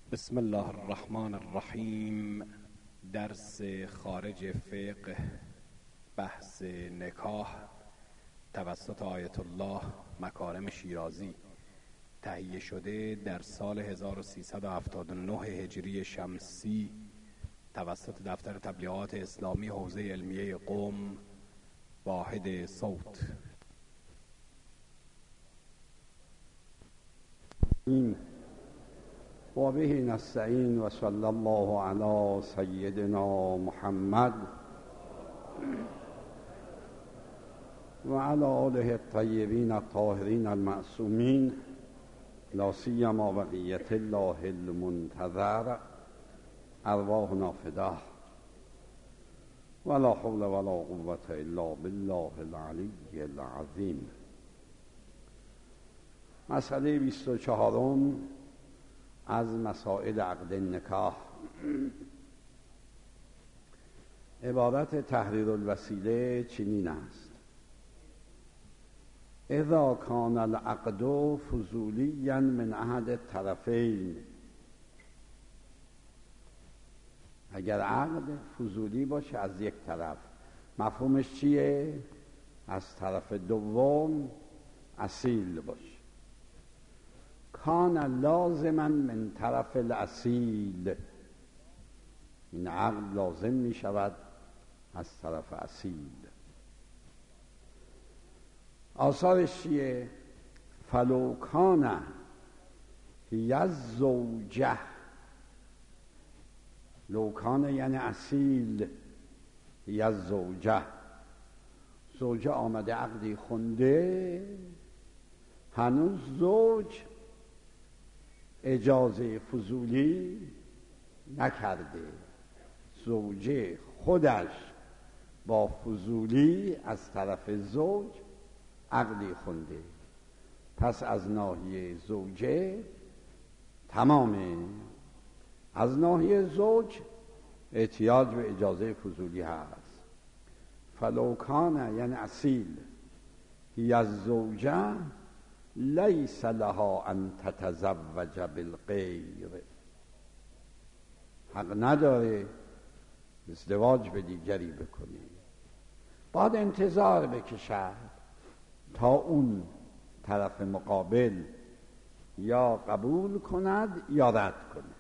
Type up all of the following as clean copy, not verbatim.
بسم الله الرحمن الرحیم. درس خارج فقه، بحث نکاح توسط آیت الله مکارم شیرازی، تهیه شده در سال 1379 هجری شمسی توسط دفتر تبلیغات اسلامی حوزه علمیه قم، واحد صوت. و به نستعین و صلی الله علی سیدنا محمد و علی آله الطیبین الطاهرین المعصومین، لا سیما بقیة الله المنتظر، ارواحنا فداه ولا حول ولا قوة الا بالله العلی العظیم. مسئله 24 از مسائل عقد نکاح. عبارت تحریر الوسیله چنین است: اذا کان العقد فضولیا من احد الطرفین، اگر عقد فضولی باشه از یک طرف، مفهومش چیه؟ از طرف دوم اصیل باشه. کان لازما من طرف الاصیل، این عقد لازم می شود از طرف اصیل. آثارش چیه؟ فلو کان هی الزوجه، لو کان یعنی اصیل، هی الزوجه، زوجه آمده عقدی خونده، هنوز زوج اجازه فضولی نکرده، زوجه خودش با فضولی از طرف زوج عقدی خونده، پس از ناحیه زوجه تمامه، از ناحیه زوج احتیاج به اجازه فضولی هست. فلو کان یعنی اصیل، هی الزوجه لیس لها ان تتزوج بالغیر، حق نداره ازدواج به دیگری بکنه، باید انتظار بکشد تا اون طرف مقابل یا قبول کند یا رد کنه،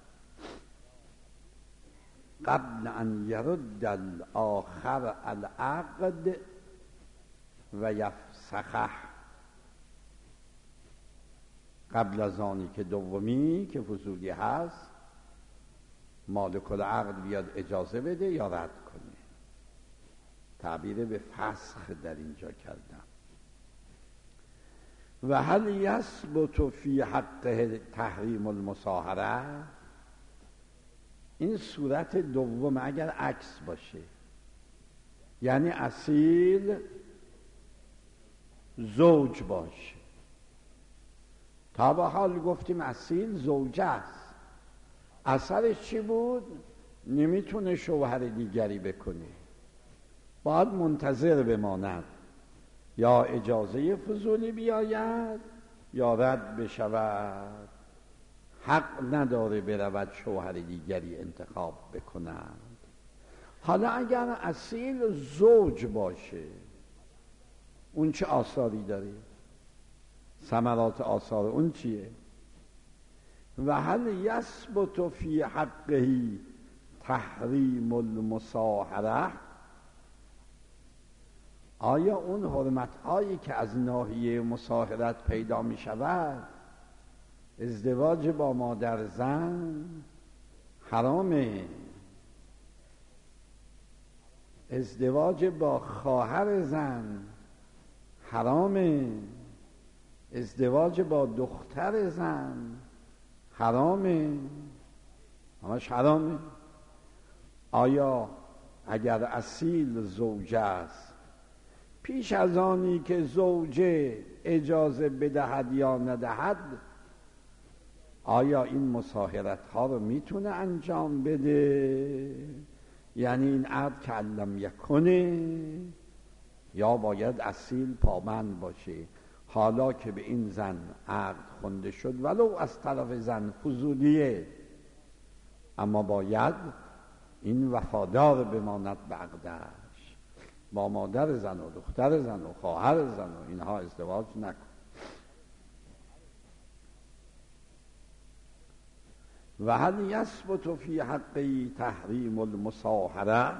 قبل ان یرد الاخر العقد و یفسخه، قبل از آنی که دومی که فضولی هست مالک العقد بیاد اجازه بده یا رد کنه. تعبیر به فسخ در اینجا کردم. و هل یثبت فی حقه تحریم المصاهره، این صورت دوم اگر عکس باشه، یعنی اصیل زوج باشه. تا به حال گفتیم اصیل زوجه است، اثرش چی بود؟ نمیتونه شوهر دیگری بکنه، باید منتظر بماند یا اجازه فضولی بیاید یا رد بشود، حق نداره برود شوهر دیگری انتخاب بکند. حالا اگر اصیل زوج باشه، اون چه آثاری داره؟ ثمرات آثار اون چیه؟ و هل یثبت فی حقه تحریم المصاهره، آیا اون حرمت هایی که از ناحیه مصاهرت پیدا می شود، ازدواج با مادر زن حرامه، ازدواج با خواهر زن حرامه، ازدواج با دختر زن حرامه، همش حرامه. آیا اگر اصیل زوجه است، پیش از آنی که زوجه اجازه بدهد یا ندهد، آیا این مصاهرت ها رو میتونه انجام بده؟ یعنی این عقد که علم یکنه، یا باید اصیل پابند باشه؟ حالا که به این زن عقد خونده شد ولو از طرف زن فضولیه، اما باید این وفادار بماند به عقدش، با مادر زن و دختر زن و خواهر زن و اینها ازدواج نکن. و هل یثبت فی حقی تحریم المصاهره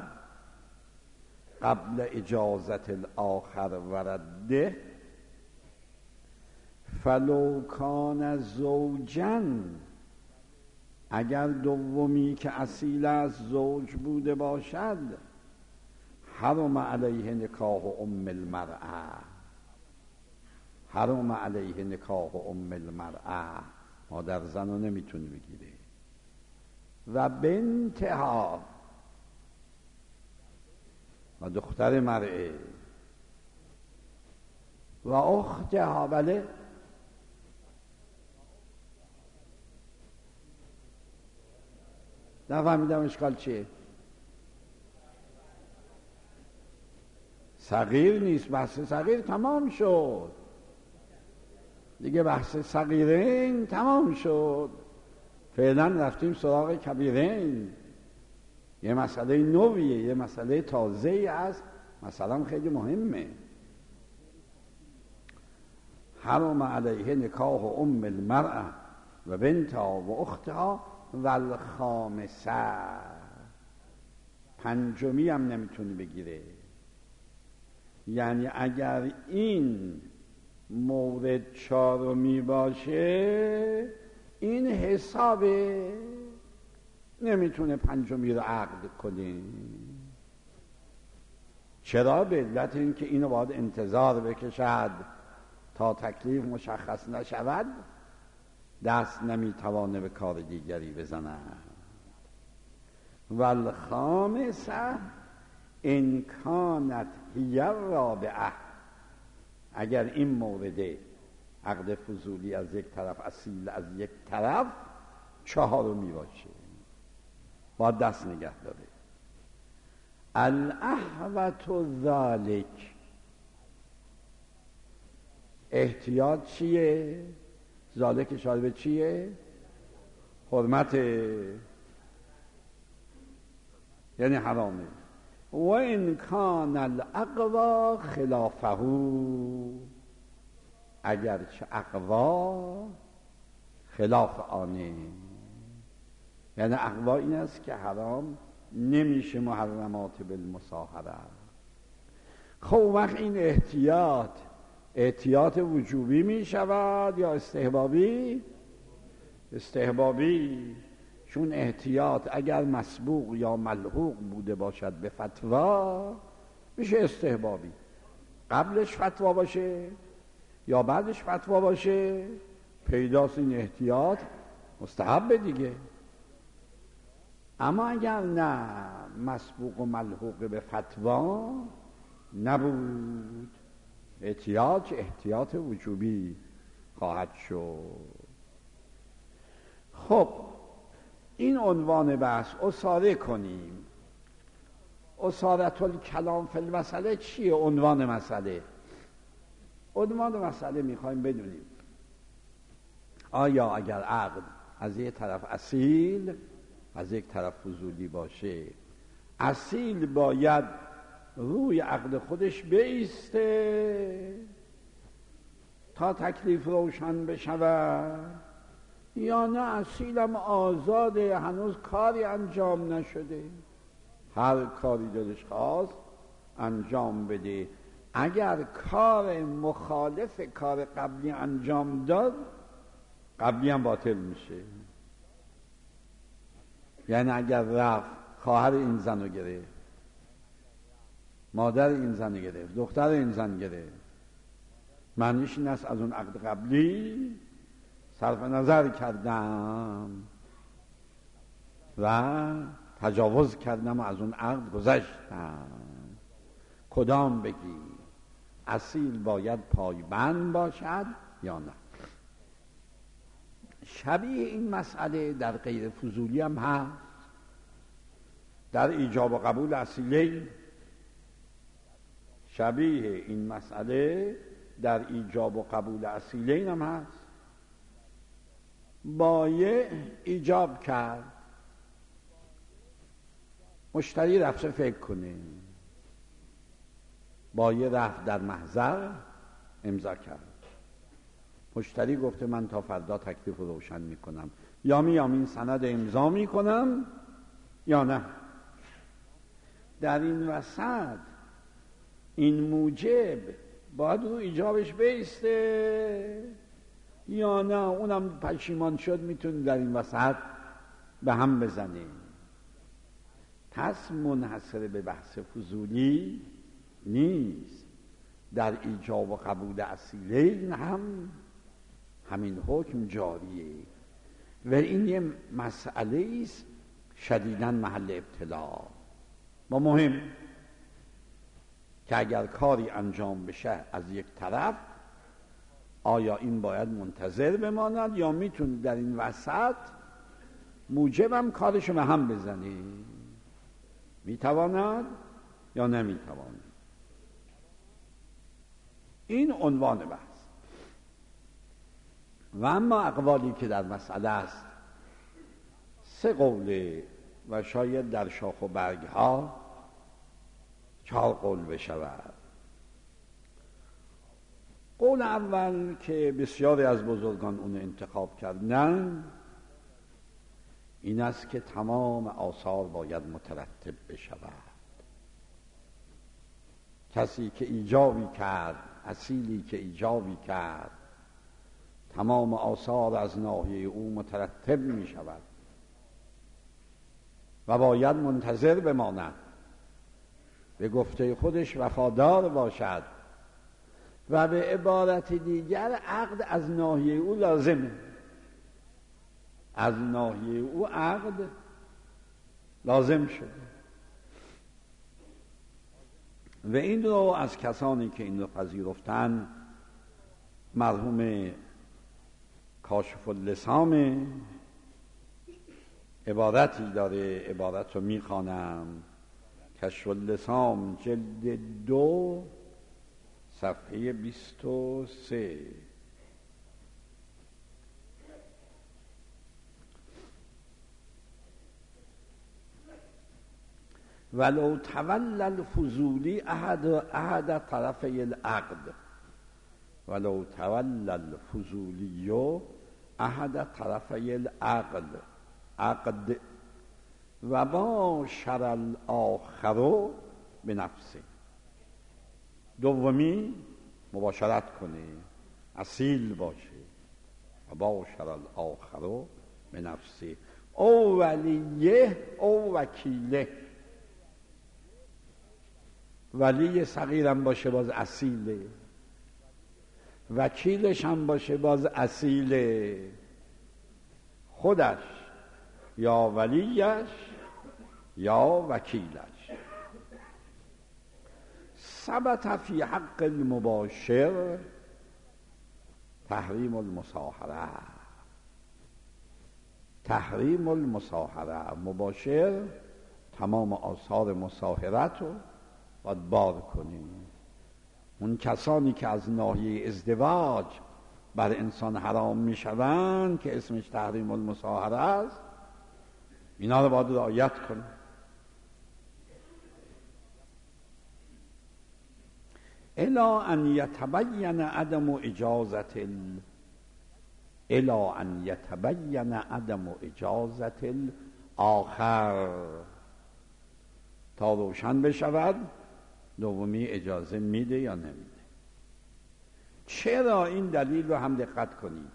قبل اجازت الاخر و رده؟ فلو کان زوجا، اگر دومی که اصیل از زوج بوده باشد، حرم علیه نکاح ام المرأه، حرم علیه نکاح ام المرأه، مادر زن رو نمیتونه بگیره. و بنتها، و دختر مرئه، و اختها، بله نفهمیدم اشکال چیه؟ صغیر نیست، بحث صغیر تمام شد دیگه، بحث صغیرین تمام شد، فعلا رفتیم سراغ کبیرین. یه مسئله نویه، یه مسئله تازه‌ای است، مثلا خیلی مهمه. حرم علیه نکاح ام المرأه و بنتها و اختها و الخامسه، پنجمی هم نمیتونه بگیره. یعنی اگر این مورد چهارمی باشه، این حسابه، نمیتونه پنجمی رو عقد کنه. چرا؟ به علت اینکه اینو باید انتظار بکشد تا تکلیف مشخص نشود، دست نمیتوانه به کار دیگری بزند. والخامسه ان کانت هی الرابعه، اگر این مورد عقد فضولی از یک طرف، اصیل از یک طرف، چهارمی باشه، باید دست نگه داره. الاحوط ذالک، احتیاط چیه؟ ذالک اشاره به چیه؟ حرمت، یعنی حرامه. و ان کان الاقوا خلافه، اگرچه اقوا خلاف آنه، یعنی اقوا این است که حرام نمیشه محرمات بالمصاهره. خب وقت این احتیاط وجوبی می شود یا استحبابی؟ استحبابی، چون احتیاط اگر مسبوق یا ملحوق بوده باشد به فتوا، میشه استحبابی. قبلش فتوا باشه یا بعدش فتوا باشه، پیداست این احتیاط مستحب دیگه. اما اگر نه مسبوق و ملحوق به فتوا نبود، احتیاط وجوبی خواهد شد. خب این عنوان بحث. اساره کنیم. اسارة الکلام فی المسئله چیه؟ عنوان مسئله میخوایم بدونیم آیا اگر عقد از یک طرف اصیل، از یک طرف فضولی باشه، اصیل باید روی عقد خودش بایسته تا تکلیف روشن بشود، یا نه اصیلم آزاده، هنوز کاری انجام نشده، هر کاری دلش خواست انجام بده. اگر کار مخالف کار قبلی انجام داد، قبلی هم باطل میشه. یعنی اگر رفت خواهر این زن رو گرفت، مادر این زن رو گرفت، دختر این زن گرفت، معنیش این است از اون عقد قبلی صرف نظر کردم و تجاوز کردم و از اون عقد گذشتم. کدام بگی؟ اصیل باید پایبند باشد یا نه؟ شبیه این مسئله در غیر فضولی هم هست، در ایجاب و قبول اصیلین. شبیه این مسئله در ایجاب و قبول اصیلین هم هست. بایع ایجاب کرد، مشتری رفته فکر کنه، با یه رفت در محضر امضا کرد. مشتری گفته من تا فردا تکلیف رو روشن میکنم، یا میام این سند امضا میکنم یا نه. در این وسط این موجب باید رو ایجابش بیسته یا نه؟ اونم پشیمان شد میتونه در این وسط به هم بزنه. پس منحصر به بحث فضولی نیست. در ایجاب و قبول اصیلین هم همین حکم جاریه و این یه مسئله است شدیداً محل ابتلا و مهم که اگر کاری انجام بشه از یک طرف، آیا این باید منتظر بماند یا میتونه در این وسط موجبم کارشو به هم بزنه؟ میتواند یا نمیتواند؟ این عنوان بحث. و اما اقوالی که در مسئله است 3 قوله و شاید در شاخ و برگ ها 4 قول بشود. قول اول که بسیاری از بزرگان اون انتخاب کردن این است که تمام آثار باید مترتب بشود. کسی که ایجابی کرد، اصیلی که ایجابی کرد، تمام آثار از ناحیه او مترتب می شود و باید منتظر بماند، به گفته خودش وفادار باشد و به عبارت دیگر عقد از ناحیه او لازمه. از ناحیه او عقد لازم شده و این رو از کسانی که این رو پذیرفتن مرحوم کاشف اللسام عبارتی داره، عبارت رو میخوانم. کشف اللسام جلد 2 صفحه 23. ولو تولى الفضولی احد طرفی العقد، ولو تولى الفضولی احد طرفی العقد عقد و ما شر الاخر به نفسه. دومی مباشرت کنه، اصیل باشه. و با شر الاخر به نفسه او ولیه او وکیله. ولی صغیرم باشه باز اصیله، وکیلش هم باشه باز اصیله، خودش یا ولیش یا وکیلش. ثبت فی حق المباشر تحریم المصاهره. تحریم المصاهره، مباشر تمام آثار مصاهرت رو باید بار کنیم. اون کسانی که از ناحیه ازدواج بر انسان حرام میشوند که اسمش تحریم المصاهره است، اینا رو باید رعایت کنیم. الا ان یتبین عدم اجازت الاخر، تا روشن بشود دومی اجازه میده یا نمیده. چرا؟ این دلیل رو هم دقت کنید.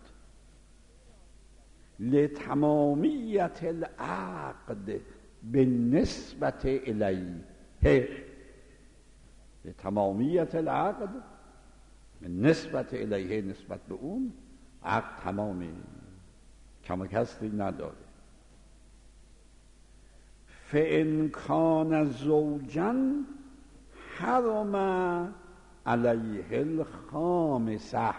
لتمامیت العقد به نسبت الیه، لتمامیت العقد به نسبت الیه، نسبت به اون عقد تمامی، کم و کسری نداره. فإن کان زوجا حرم علیه الخامسه.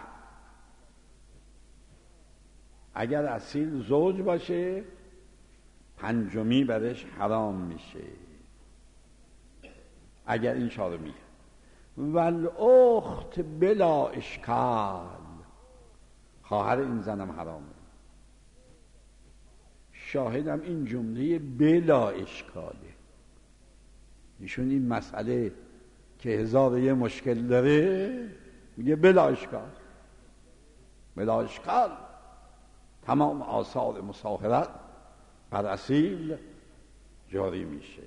اگر اصیل زوج باشه پنجمی برش حرام میشه، اگر این چاره میگه. والاخت بلا اشکال، خواهر این زنم حرامه. شاهدم این جمله بلا اشکاله، ایشون این مسئله که 1001 مشکل داره میگه بلا اشکال، بلا اشکال تمام آثار مساهرت بر اصیل جاری میشه.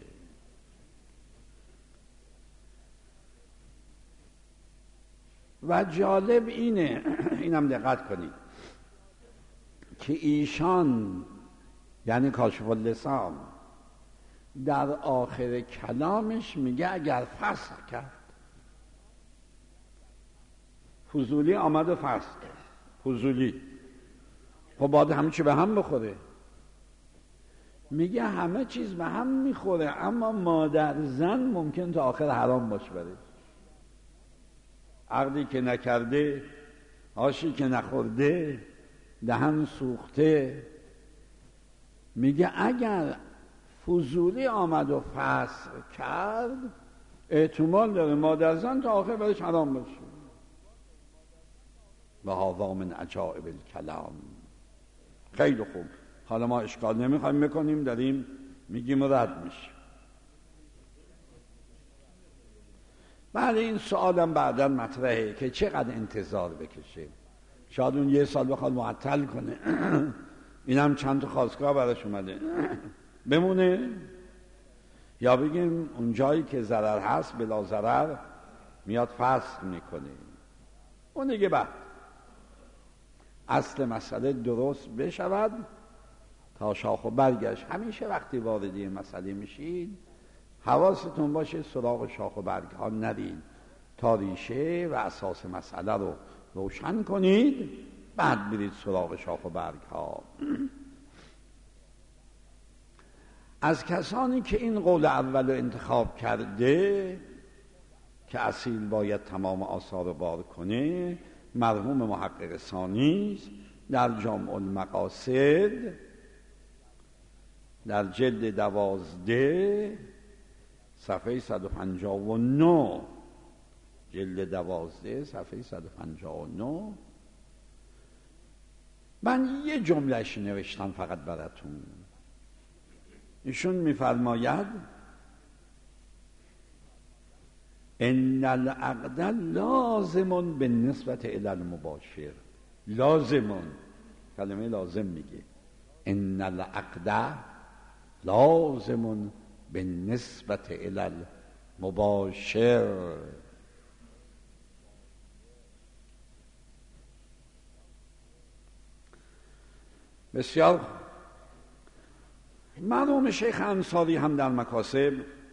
و جالب اینه، اینم دقت کنید که ایشان یعنی کاشف اللسان در آخر کلامش میگه اگر فسخ کرد، فضولی آمد و فسخ کرد، فضولی خب باید همه چی به هم بخوره، میگه همه چیز به هم میخوره اما مادر زن ممکن تا آخر حرام باشه برش، عقدی که نکرده، آشی که نخورده، دهن سوخته. میگه اگر فضولی آمد و فسخ کرد احتمال داره مادر زن تا آخر برش حرام باشه. و هذا من عجائب الکلام. خیلی خوب، حالا ما اشکال نمیخوایم بکنیم، داریم میگیم رد میشه. بعد این سوالم بعداً مطرحه که چقدر انتظار بکشه، شاید اون 1 سال بخواد معطل کنه اینم چند تا خواستگاه براش اومده بمونه، یا بگیم اون جایی که ضرر هست بلا ضرر میاد فسخ میکنه. اون دیگه بعد اصل مسئله درست بشود تا شاخ و برگش. همیشه وقتی وارد این مسئله میشید حواستون باشه سراغ شاخ و برگ ها نرید تا ریشه و اساس مسئله رو روشن کنید، بعد برید سراغ شاخ و برگ ها. از کسانی که این قول اول رو انتخاب کرده که اصیل باید تمام آثار رو بار کنه، مرحوم محقق ثانی است در جامع المقاصد در جلد 12 صفحه 159، جلد 12 صفحه 159. من یه جملهش نوشتم فقط براتون. ایشون میفرماید ان العقد لازم بالنسبة الی المباشر. لازم، کلمه لازم میگه ان العقد لازم بالنسبة الی المباشر. بسیار مرحوم شیخ انصاری هم در مکاسب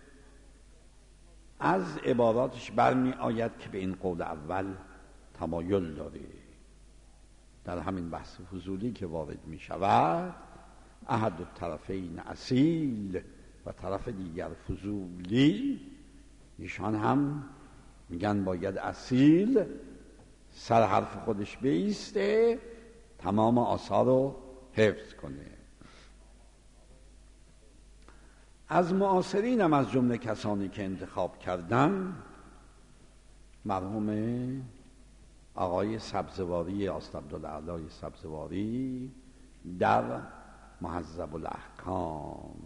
از عباراتش برمی آید که به این قول اول تمایل داره. در همین بحث فضولی که وارد می شود، احد الطرفین اصیل و طرف دیگر فضولی، ایشان هم میگن باید اصیل سر حرف خودش بیسته، تمام آثار رو حفظ کنه. از معاصرینم از جمله کسانی که انتخاب کردن مرحوم آقای سبزواری، آست عبدالعلی سبزواری در مهذب الاحکام.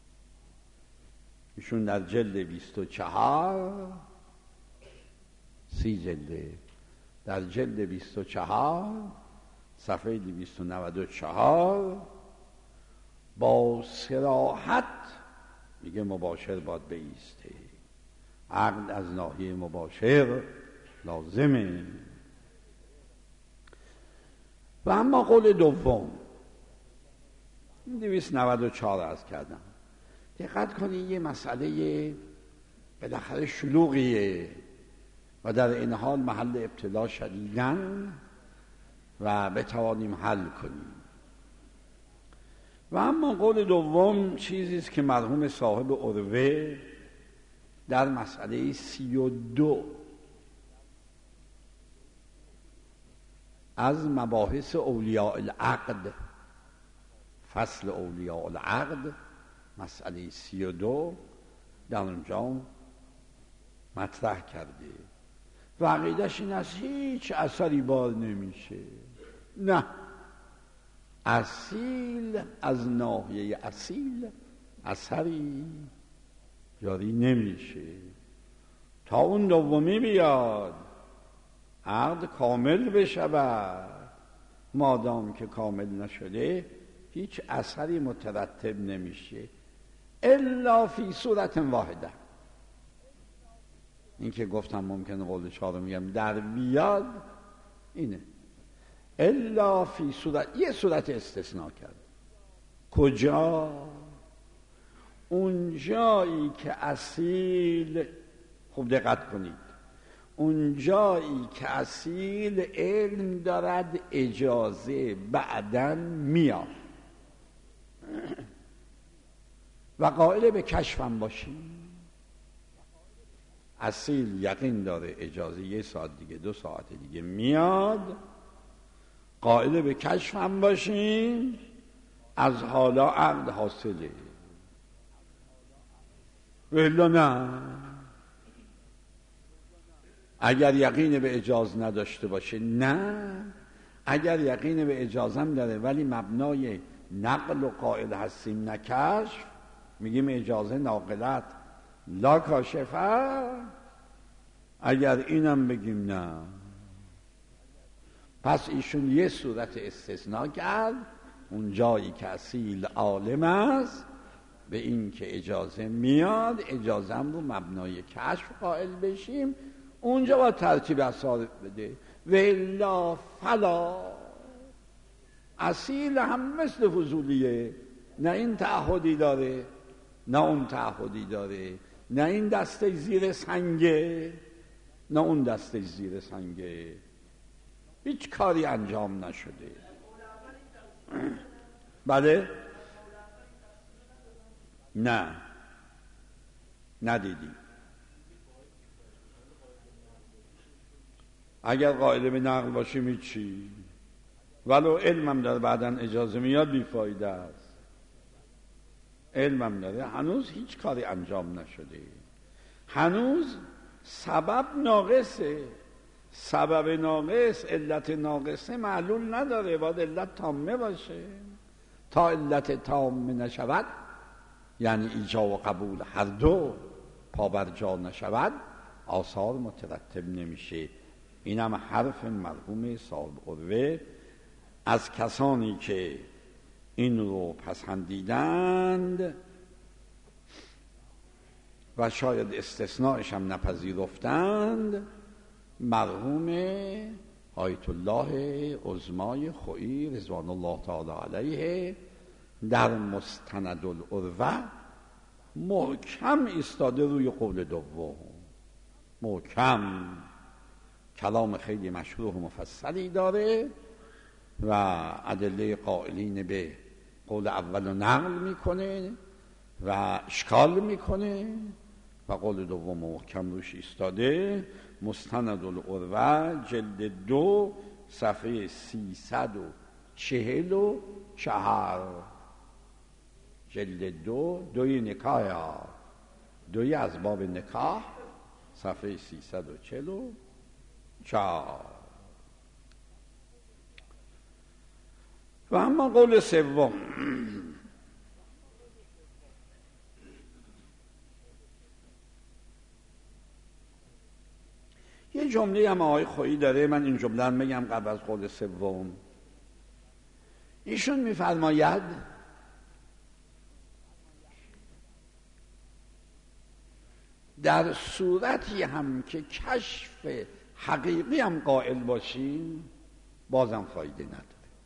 ایشون در جلد 24، 30 جلده، در جلد 24 صفحه 294 با صراحت میگه مباشر باید بیسته، عقد از ناحیه مباشر لازمه. و اما قول دوم 294 عرض کردم. دقت کنید یه مسئله بالاخره شلوغیه و در این حال محل ابتلا شدیدن و بتوانیم حل کنیم. و اما قول دوم چیزی است که مرحوم صاحب عروه در مسئله 32 از مباحث اولیاء العقد، فصل اولیاء العقد، مسئله 32 در اونجا مطرح کرده و عقیدش این است هیچ اثری بار نمیشه. نه، اصیل از ناحیه اصیل اثری جاری نمیشه تا اون دومی بیاد عقد کامل بشود. مادام که کامل نشده هیچ اثری مترتب نمیشه الا فی صورت واحده. این که گفتم ممکنه قول چهارم میگم در بیاد اینه، الا فی صورت، یه صورت استثناء کرد. کجا؟ اون جایی که اصیل، خوب دقت کنید، اون جایی که اصیل علم دارد اجازه بعداً میاد و قائل به کشفم باشیم. اصیل یقین داره اجازه 1 ساعت دیگه 2 ساعت دیگه میاد، قائل به کشفم باشیم، از حالا عقد حاصله. ولی نه، اگر یقین به اجازه نداشته باشه نه، اگر یقین به اجازه هم داره ولی مبنای نقل و قائل هستیم نه کشف، میگیم اجازه ناقلت لا کاشفه. اگر اینم بگیم نه، پس ایشون یه صورت استثناء کرد، اون جایی که اصیل عالم است به این که اجازه میاد، اجازه هم رو مبنای کشف قائل بشیم، اونجا با ترتیب اسباب بده. و الا فلا، اصیل هم مثل فضولیه، نه این تعهدی داره نه اون تعهدی داره، نه این دسته زیر سنگه نه اون دسته زیر سنگه، هیچ کاری انجام نشده. بله؟ نه ندیدی. اگر قائل به نقل باشیم هیچی، ولو علمم داره بعداً اجازه میاد بیفایده است. علمم داره هنوز هیچ کاری انجام نشده، هنوز سبب ناقصه. سبب ناقص، علت ناقصه معلول نداره، باید علت تامه باشه. تا علت تامه نشود، یعنی ایجاب و قبول هر دو پا بر جا نشود، آثار مترتب نمیشه. اینم حرف مرحوم صاحب عروه از کسانی که این رو پسندیدند و شاید استثناءش هم نپذیرفتند، مرحوم آیت الله عظمای خویی رضوان الله تعالی علیه در مستند العروه محکم ایستاده روی قول دوم، محکم. کلام خیلی مشروح و مفصلی داره و ادله قائلین به قول اول رو نقل میکنه و اشکال میکنه و قول دوم محکم روش ایستاده. مستند العروه جلد 2 صفحه 344، جلد 2 دوی نکاح ها، دوی از باب نکاح، صفحه 344. و اما قول سوم، یه جمله هم آقای خویی داره، من این جمله هم بگم قبل از قول سوم. ایشون میفرماید در صورتی هم که کشف حقیقی هم قائل باشیم بازم فایده نداره.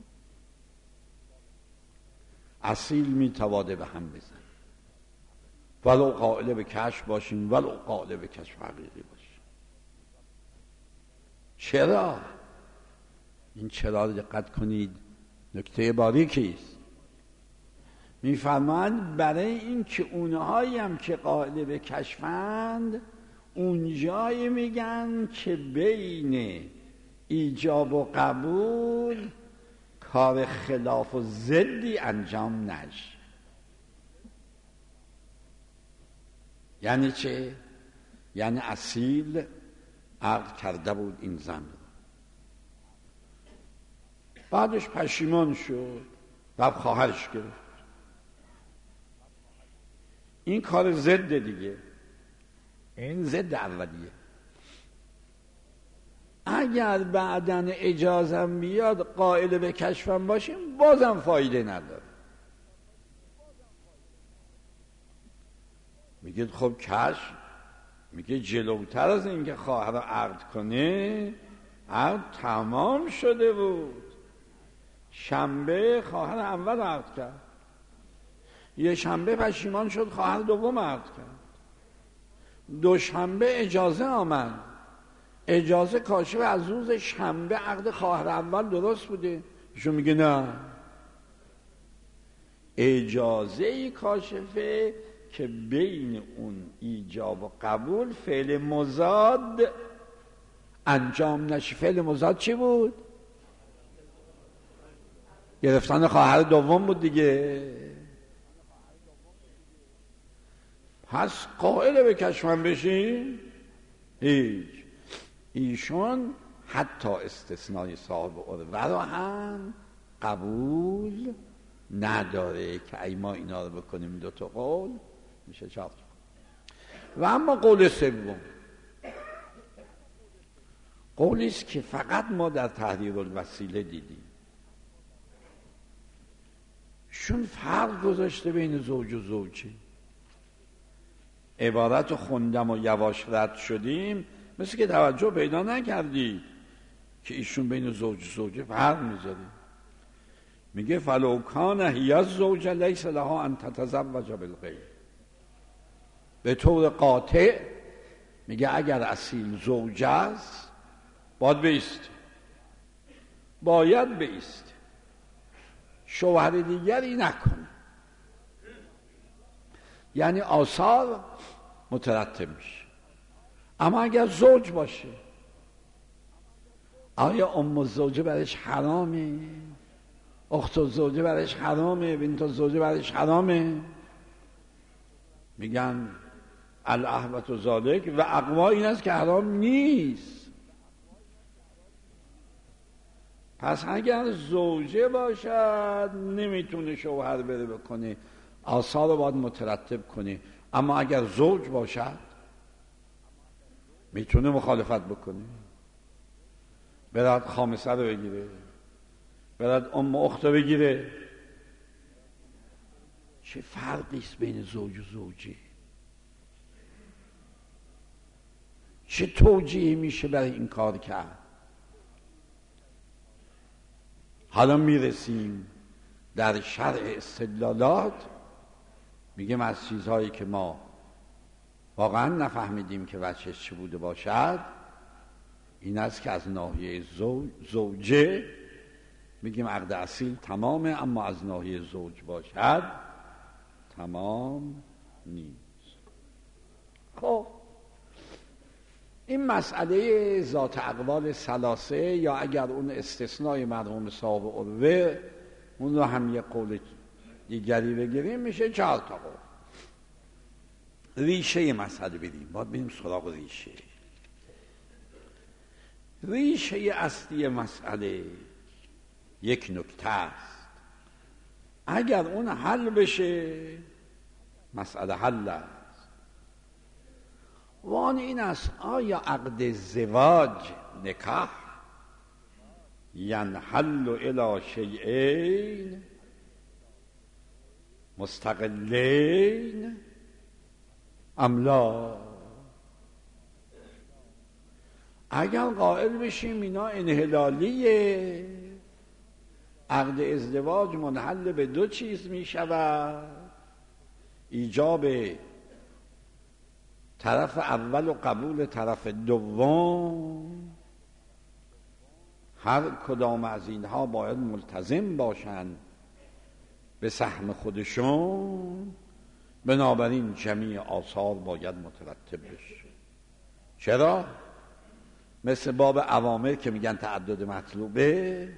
اصیل میتواده به هم بزن، ولو قائل به کشف باشیم ولو قائل به کشف حقیقی باشیم. چرا؟ این چرا رو دقت کنید، نکته باریکی است. میفرماند برای این که اونهایی هم که قائل به کشفند اونجایی میگن که بین ایجاب و قبول کار خلاف و ضدی انجام نشه. یعنی چه؟ یعنی اصیل عقد کرده بود این زن، بعدش پشیمان شد و خواهرش گرفت. این کار ضد دیگه، این ضد اولیه. اگر بعدن اجازم بیاد قائل به کشفم باشیم بازم فایده نداره. میگید خب کشف، میگه جلوتر از اینکه خواهر رو عقد کنه عقد تمام شده بود. شنبه خواهر اول عقد کرد، یه شنبه پشیمان شد خواهر دوم عقد کرد، دوشنبه اجازه آمد، اجازه کاشف از روز شنبه عقد خواهر اول درست بوده. ایشون میگه نه، اجازه ای کاشفه که بین اون ایجاب و قبول فعل مضاد انجام نشه. فعل مضاد چی بود؟ گرفتن خواهر دوم بود دیگه. پس قائل به کشفم بشین هیچ. ایشون حتی استثنای صاحب عروه را هم قبول نداره که ای ما اینا رو بکنیم دو تا قول میشه چهار. و اما قول سوم قولی است که فقط ما در تحریر الوسیله دیدیم. شون فرق گذاشته بین زوج و زوجه. عبارت خوندم و یواش رد شدیم، مثل که توجه پیدا نکردی که ایشون بین زوج و زوجه فرق میذاره. میگه فلو کان هی الزوج لیس لها ان تتزوج بالغیر. به طور قاطع میگه اگر اصیل زوج است باید بیست، باید بیست، شوهر دیگری نکنه. یعنی آثار مترتب میشه. اما اگر زوج باشه، آیا ام الزوجه برش حرامه؟ اخت الزوجه برش حرامه؟ بنت الزوجه برش حرامه؟ میگن الاحوط و ذالک و اقوا این است که حرام نیست. پس اگر زوجه باشد نمیتونه شوهر بره بکنه، آثار رو باید مترتب کنه. اما اگر زوج باشد میتونه مخالفت بکنه، برد خامسه رو بگیره، برد ام اخت رو بگیره. چه فرقی است بین زوج و زوجه؟ چه توجیهی میشه برای این کار کرد؟ حالا میرسیم در شرع استدلالات، میگم از چیزهایی که ما واقعا نفهمیدیم که وجهش چه بوده باشد این است که از ناحیه زوجه میگیم عقد اصیل تمامه، اما از ناحیه زوج باشد تمام نیست. خب این مسئله ذات اقوال ثلاثه، یا اگر اون استثنای مرحوم صاحب عروه اون رو هم یک قول دیگری بگیریم میشه 4 تا قول. ریشه مسئله بدیم، باید بریم سراغ ریشه. ریشه اصلی مسئله یک نکته است. اگر اون حل بشه مسئله حل است. و آن این است آیا عقد زواج نکاح ینحل الی شیئین مستقلین ام لا؟ اگر قائل بشیم اینا انحلالیه، عقد ازدواج منحل به 2 چیز می شود: ایجاب طرف اول و قبول طرف دوم. هر کدام از اینها باید ملتزم باشند به سهم خودشون، بنابراین جمیع آثار باید مترتب بشه. چرا؟ مثل باب اوامر که میگن تعدد مطلوبه،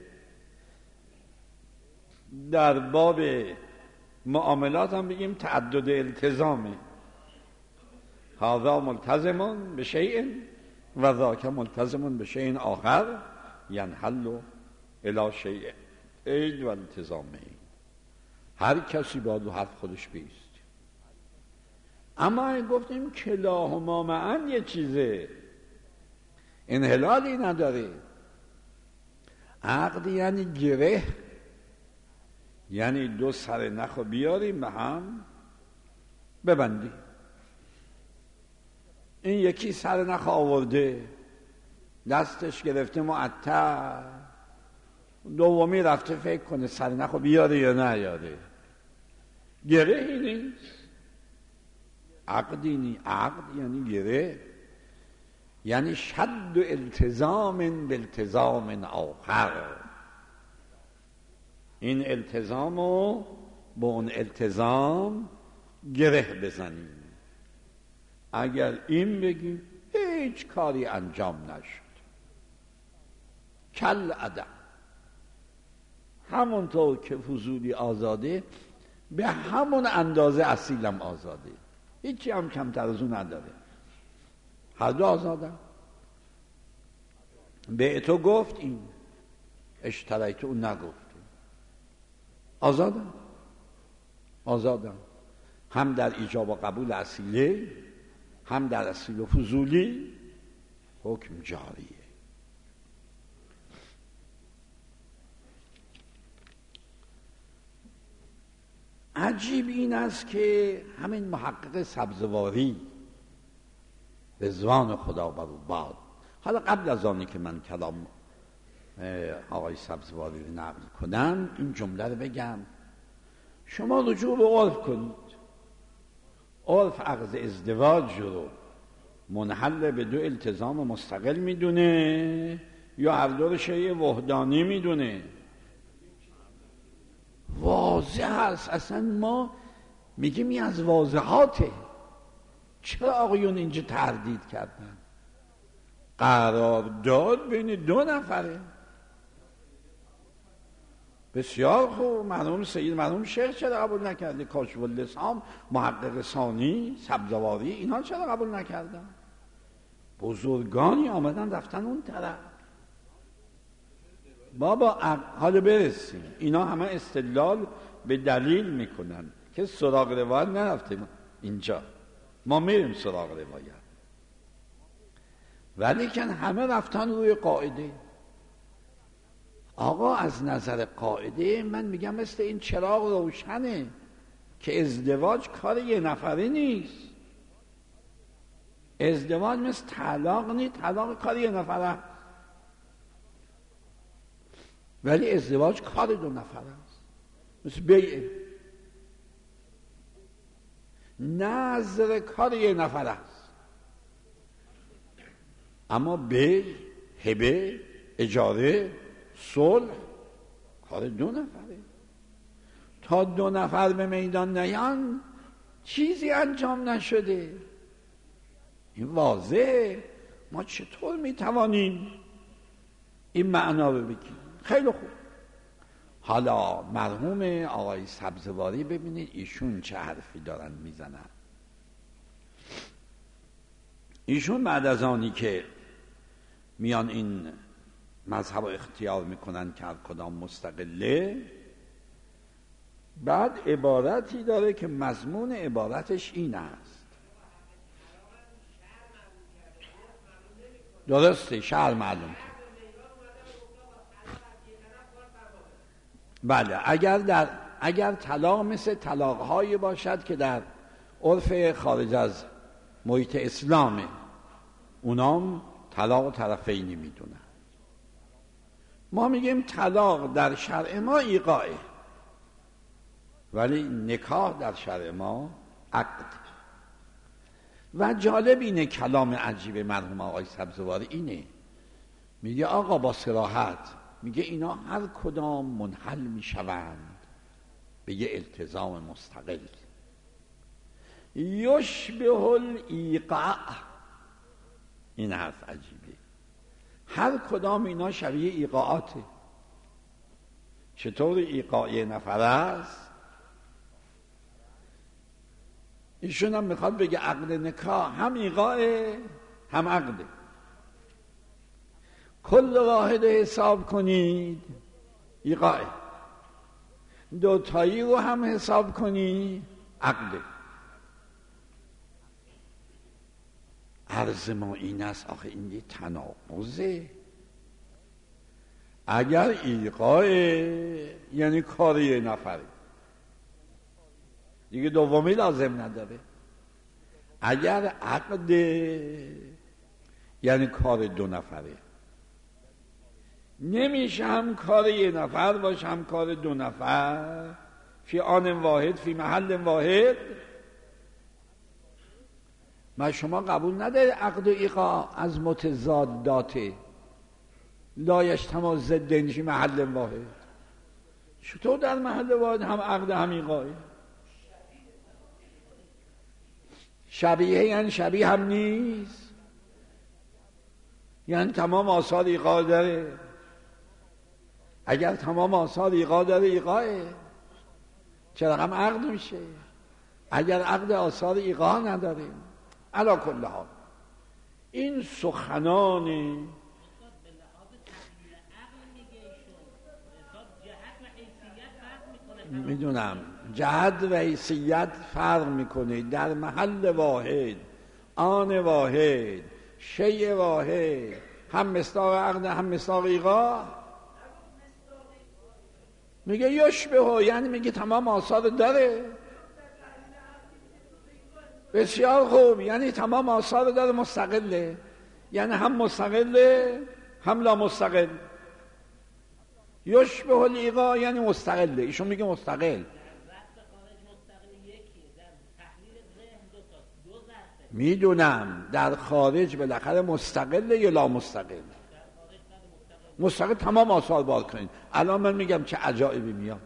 در باب معاملات هم بگیم تعدد التزامه. هذا ملتزمون به شیء و ذاک ملتزمون به شیء آخر ینحل الی شیء عید و التزامه. هر کسی باید رو حرف خودش بیست. اما گفتیم کلاهما معا یه چیزه، انحلالی نداره. عقد یعنی گره، یعنی دو سر نخو بیاریم به هم ببندیم. این یکی سر نخ آورده، دستش گرفته معطل، دومی رفته فکر کنه سر نخو بیاره یا نیاره. گرهی نیست، عقدی نیست. عقد یعنی گره، یعنی شد و التزام به التزام آخر. این التزامو با اون التزام گره بزنیم. اگر این بگیم هیچ کاری انجام نشد، کل عدم. همونطور که فضولی آزاده، به همون اندازه اصیلم آزاده، هیچی هم کمتر از اون نداره. هر دو آزادم. به تو گفت این، اشتریت اون نگفت. آزادم، آزادم، هم در ایجاب و قبول اصیله، هم در اصیل و فضولی حکم جاریه. عجیب این است که همین محقق سبزواری رضوان خدا بر او باد، حالا قبل از آنی که من کلام آقای سبزواری رو نقل کنم، این جمله رو بگم. شما رجوع به عرف کنید. عرف عقد ازدواج رو منحل به دو التزام مستقل میدونه یا هر دو رو شیء وحدانی میدونه؟ واضح است. اصلا ما میگیم این از واضحاته. چرا آقایون اینجا تردید کردن؟ قرارداد بین دو نفره. بسیار خوب. مرحوم سید مرحوم شیخ چرا قبول نکرده؟ کاشف اللسان، محقق ثانی، سبزواری، اینا چرا قبول نکردن؟ بزرگانی آمدن رفتن اون طرف. بابا حالا برسیم. اینا همه استدلال به دلیل میکنن که سراغ روایت نرفته اینجا. ما میریم سراغ روایت، ولی که همه رفتن روی قاعده. آقا از نظر قاعده من میگم مثل این چراغ روشنه که ازدواج کار یه نفره نیست. ازدواج مثل طلاق نیست. طلاق کار یه نفره، ولی ازدواج کار دو نفره است. مثل بیعه، نظر کار یه نفره است، اما بیع، هبه، اجاره، صلح کار دو نفره. تا دو نفر به میدان نیان چیزی انجام نشده. این واضحه. ما چطور میتوانیم این معنا رو بگیم؟ خیلی خوب. حالا مرحوم آقای سبزواری ببینید ایشون چه حرفی دارن میزنن. ایشون بعد از آنی که میان این مذهب رو اختیار میکنن که هر کدام مستقله، بعد عبارتی داره که مضمون عبارتش این است. درسته، شرع معلوم. بله، اگر طلاق مثل طلاق‌هایی باشد که در عرف خارج از محیط اسلامه، اونام طلاق طرفینی میدونن. ما میگیم طلاق در شرع ما ایقاعه، ولی نکاح در شرع ما عقد. و جالب اینه، کلام عجیب مرحوم آقای سبزواری اینه، میگه آقا با صراحت میگه اینا هر کدام منحل میشوند به یه التزام مستقل. یشبه الایقاع. این حرف عجیبه. هر کدام اینا شبیه ایقاعاته. چطور ایقاع نفر است؟ ایشون هم میخواد بگه عقد نکاح هم ایقاعه هم عقده. کل واحد حساب کنید ایقاعه، دوتایی رو هم حساب کنی عقده. عرض ما این است آخه این یه تناقضه. اگر ایقاء یعنی کار یه نفره دیگه دومی لازم نداره، اگر عقد یعنی کار دو نفره، نمیشه هم کار یه نفر باشه هم کار دو نفر فی آن واحد فی محل واحد. ما شما قبول نداره عقد و ایقاع از متضاداته، لا یجتمع ضدین فی محل واحد. چطور در محل واحد هم عقد هم ایقاع؟ شبیه یعنی شبیه هم نیست، یعنی تمام آثار ایقاع داره. اگر تمام آثار ایقاع داره ایقاعه، چرا هم عقد میشه؟ اگر عقد آثار ایقاع نداره. علی کل حال این سخنان میدونم جهت و حیثیت فرق میکنه، در محل واحد آن واحد شیء واحد هم مصداق عقد هم مصداق ایقاع. میگه یشبه یعنی میگه تمام آثار داره. بسیار خوب، یعنی تمام آثار داره، مستقله، یعنی هم مستقله هم لا مستقل. یشبه الایقاع یعنی مستقله، ایشون میگه مستقل. میدونم در خارج بالاخره مستقله یا لا مستقل. مستقل تمام آثار بار کنید. الان من میگم چه عجایبی میاد.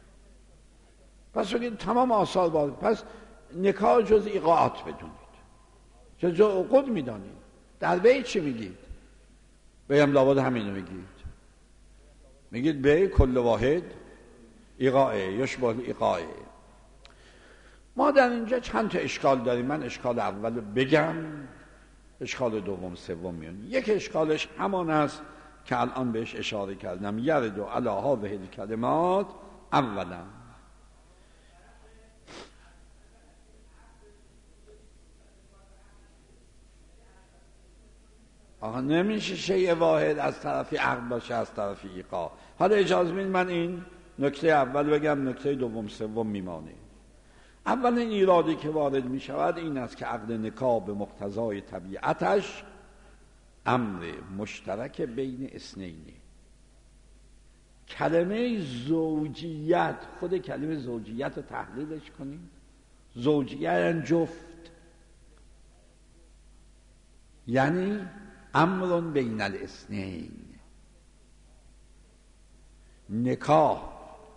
پس بگید تمام آثار بار، پس نکاح جز ایقاعات بدونید، جز عقود میدانید. در بیت چی میگید؟ بگم لابد همینو میگید. میگید به کل واحد ایقاعه یشبه ایقاعه. ما در اینجا چند تا اشکال داریم. من اشکال اول بگم، اشکال دوم سوم میون. یک اشکالش همان است که الان بهش اشاره کردم، یردو علی هذه الکلمات. اولا آقا نمیشه شیء واحد از طرفی عقد باشه از طرفی ایقاع. حالا اجازه بدید من این نکته اول بگم، نکته دوم سوم میمانه. اول این ایرادی که وارد می شود این است که عقد نکاح به مقتضای طبیعتش امر مشترک بین اثنینه. کلمه زوجیت، خود کلمه زوجیت رو تحلیلش کنید. زوجیت یعنی جفت، یعنی امر بین الاثنین. نکاح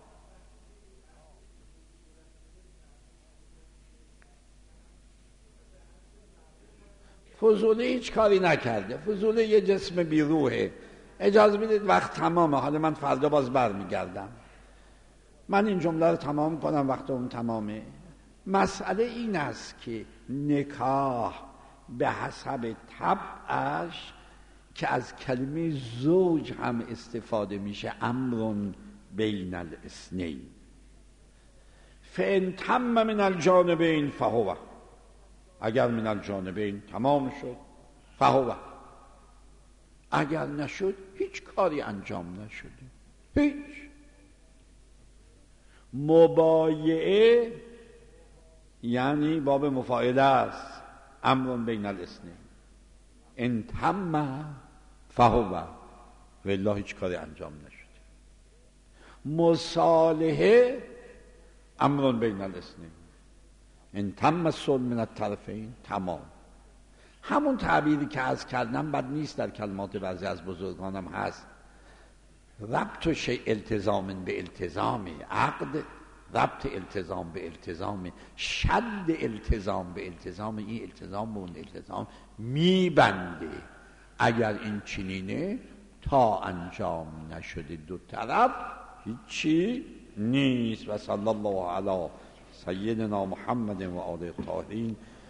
فضوله هیچ کاری نکرده، فضوله یه جسم بیروحه. اجازه بدید وقت تمامه، حالا من فردا باز برمیگردم. من این جمله رو تمام کنم، وقت اون تمامه. مسئله این است که نکاح به حسب طبعش که از کلمه زوج هم استفاده میشه، امر بین الاثنین. فان تم من الجانبین فهو، اگر من الجانبین تمام شد فهو، اگر نشد هیچ کاری انجام نشده، هیچ. مبایعه یعنی باب مفاعله است، امر بین الاثنین. ان تم فهو، والله هیچ کاری انجام نشده. مصالحه امر بین الاثنین، ان تم الصلح من الطرفین تمام. همون تعبیری که عرض کردم بد نیست، در کلمات بعضی از بزرگانم هست. ربط شیء التزام به التزام، عقد ربط التزام به التزام، شد التزام به التزام، این التزام به اون التزام میبنده. اگر این چنینه تا انجام نشده دو طرف هیچی نیست. و صلی الله علی سیدنا محمد و آله الطاهرین